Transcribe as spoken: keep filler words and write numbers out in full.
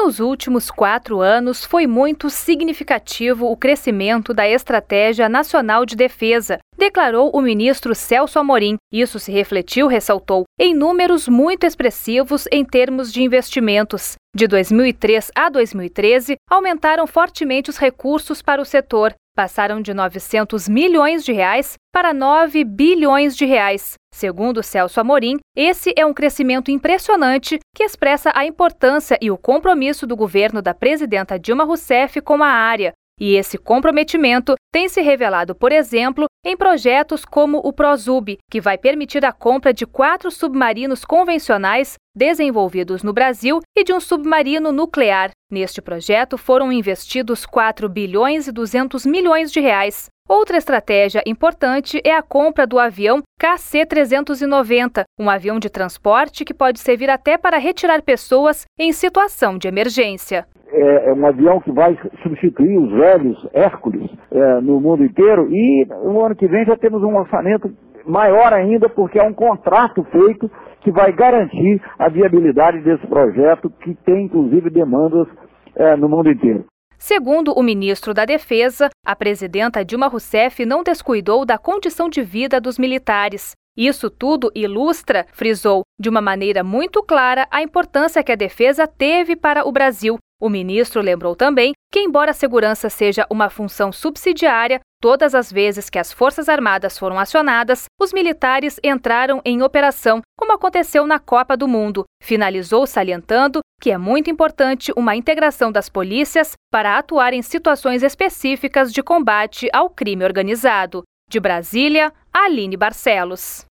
Nos últimos quatro anos, foi muito significativo o crescimento da Estratégia Nacional de Defesa, declarou o ministro Celso Amorim. Isso se refletiu, ressaltou, em números muito expressivos em termos de investimentos. De dois mil e três a dois mil e treze, aumentaram fortemente os recursos para o setor. Passaram de novecentos milhões de reais para nove bilhões de reais. Segundo Celso Amorim, esse é um crescimento impressionante que expressa a importância e o compromisso do governo da presidenta Dilma Rousseff com a área. E esse comprometimento tem se revelado, por exemplo, em projetos como o ProSub, que vai permitir a compra de quatro submarinos convencionais desenvolvidos no Brasil e de um submarino nuclear. Neste projeto foram investidos quatro bilhões e duzentos milhões de reais. Outra estratégia importante é a compra do avião K C trezentos e noventa, um avião de transporte que pode servir até para retirar pessoas em situação de emergência. É um avião que vai substituir os velhos Hércules é, no mundo inteiro, e no ano que vem já temos um orçamento maior ainda, porque é um contrato feito que vai garantir a viabilidade desse projeto, que tem inclusive demandas é, no mundo inteiro. Segundo o ministro da Defesa, a presidenta Dilma Rousseff não descuidou da condição de vida dos militares. Isso tudo ilustra, frisou, de uma maneira muito clara a importância que a defesa teve para o Brasil. O ministro lembrou também que, embora a segurança seja uma função subsidiária, todas as vezes que as Forças Armadas foram acionadas, os militares entraram em operação, como aconteceu na Copa do Mundo. Finalizou salientando que é muito importante uma integração das polícias para atuar em situações específicas de combate ao crime organizado. De Brasília, Aline Barcelos.